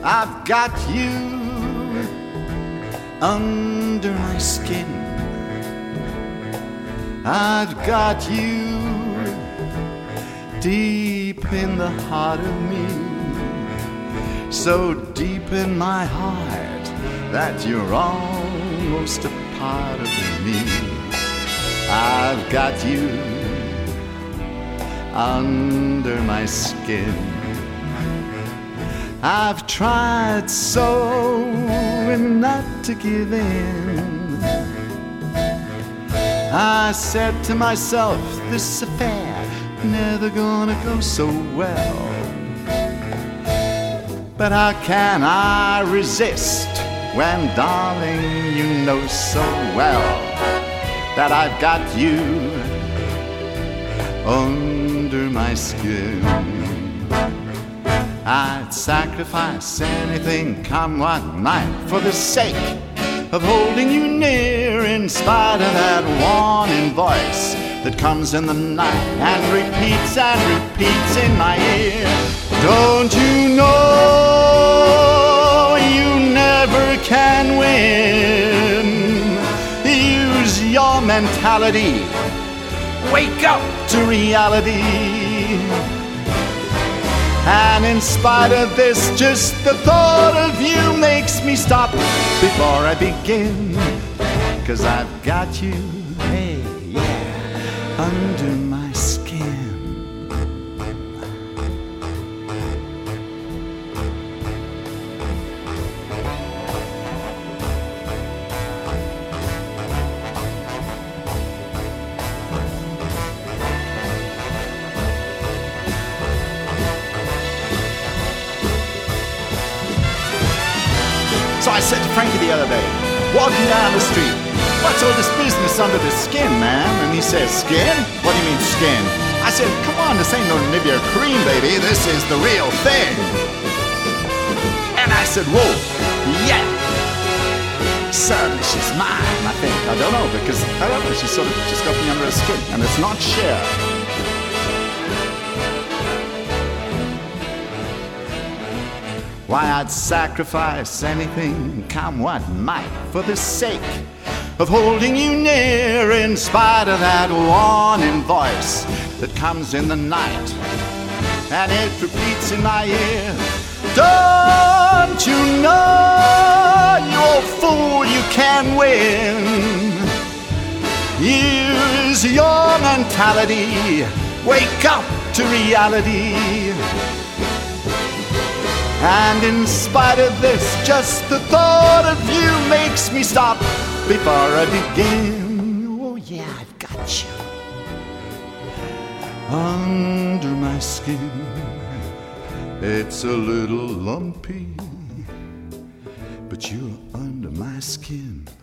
I've got you under my skin. I've got you deep in the heart of me, so deep in my heart that you're almost a part of me. I've got you under my skin. I've tried so not to give in. I said to myself, this affair never gonna go so well. But how can I resist when, darling, you know so well that I've got you under my skin. I'd sacrifice anything, come what might, for the sake of holding you near, in spite of that warning voice that comes in the night and repeats in my ear. Don't you know you never can win? Use your mentality, wake up to reality. And in spite of this, just the thought of you makes me stop before I begin. 'Cause I've got you, hey, yeah, under my skin. So I said to Frankie the other day, walking down the street, what's all this business under the skin, man? And he says, skin? What do you mean skin? I said, come on, this ain't no Nivea cream, baby. This is the real thing. And I said, whoa, yeah. Certainly she's mine, I think. I don't know, because, I don't know, she sort of just got me under her skin. And it's not Cher. Why, I'd sacrifice anything, come what might, for the sake of holding you near, in spite of that warning voice that comes in the night and it repeats in my ear. Don't you know, you old fool, you can win. Use your mentality, wake up to reality. And in spite of this, just the thought of you makes me stop before I begin. Oh yeah, I've got you under my skin. It's a little lumpy, but you're under my skin.